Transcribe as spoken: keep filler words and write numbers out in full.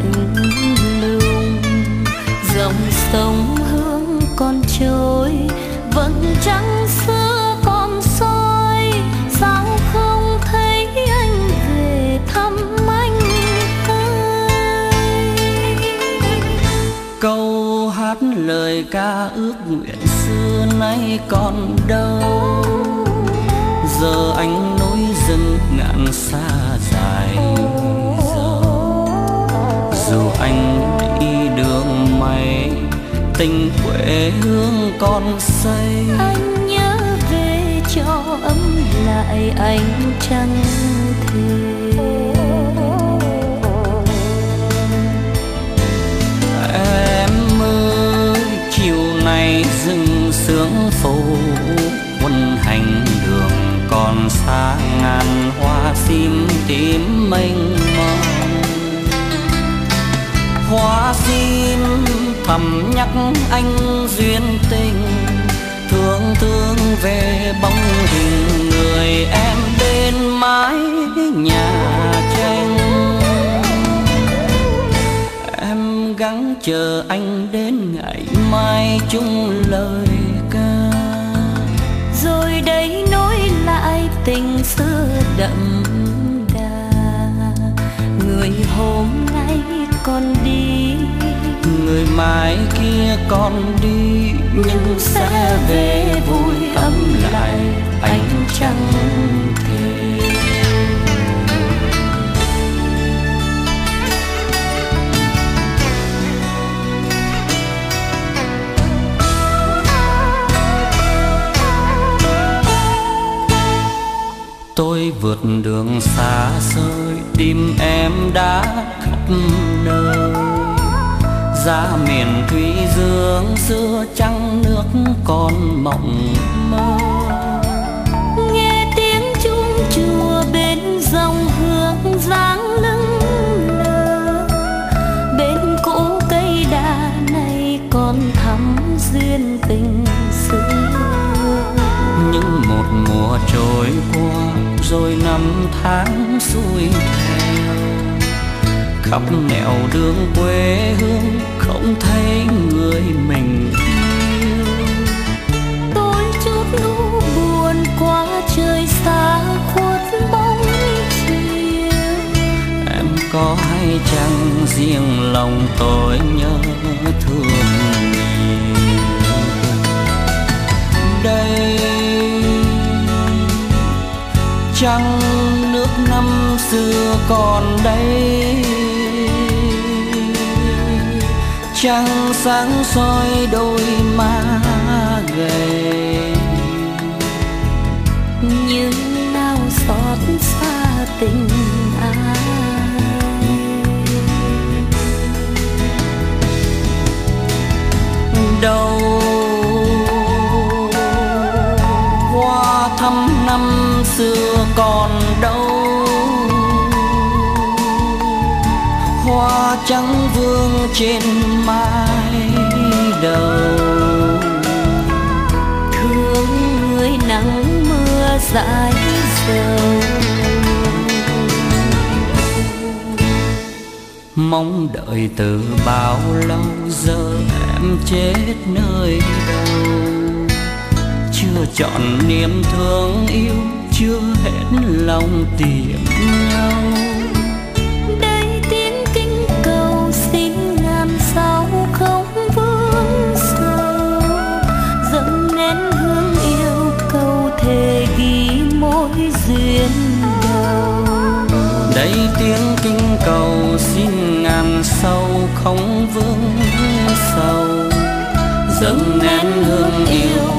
lạnh lùng. Dòng sông Hương còn trôi, vẫn trăng xưa còn soi. Sao không thấy anh về thăm anh ơi? Câu hát lời ca ước nguyện xưa nay còn đâu. Giờ anh núi rừng ngàn xa dài dầu. Dù anh đi đường mây, tình quê hương còn say. Anh nhớ về cho ấm lại ánh trăng thề. Em ơi, chiều nay rừng sương phủ quân hành đường. Còn xa ngàn hoa sim tím mênh mông. Hoa sim thầm nhắc anh duyên tình, thương thương về bóng hình người em bên mái nhà tranh. Em gắng chờ anh đến ngày mai chung lời ca. Rồi đây nối lại tình xưa đậm đà. Người hôm nay còn đi, người mai kia còn đi, nhưng sẽ về vui ấm lại ánh trăng thề. Tôi vượt đường xa xôi, tim em đã khắp nơi. Ra miền thủy dương xưa trăng nước còn mộng mơ. Nghe tiếng chuông chùa bên dòng Hương dáng lưng lờ. Bên cỗ cây đa này còn thắm duyên tình xưa. Nhưng một mùa trôi qua rồi năm tháng xuôi theo. Khắp nẻo đường quê hương không thấy người mình yêu. Tôi chút nụ buồn qua trời xa khuất bóng chiều. Em có hay chăng riêng lòng tôi nhớ thương nhiều. Đây trăng nước năm xưa còn đây. Trăng sáng soi đôi má gầy. Nhưng nào xót xa tình ai. Đâu hoa thăm năm xưa còn đâu. Hoa trắng vương trên mái đầu. Thương người nắng mưa dãi dầu. Mong đợi từ bao lâu giờ em chết nơi đâu. Chưa chọn niềm thương yêu, chưa hết lòng tìm nhau. Đây tiếng kinh cầu xin ngàn sao không vương sầu. Dâng nén hương yêu cầu thề ghi mối duyên đầu. Đây tiếng kinh cầu xin ngàn sâu không vương sầu. Dâng nén hương yêu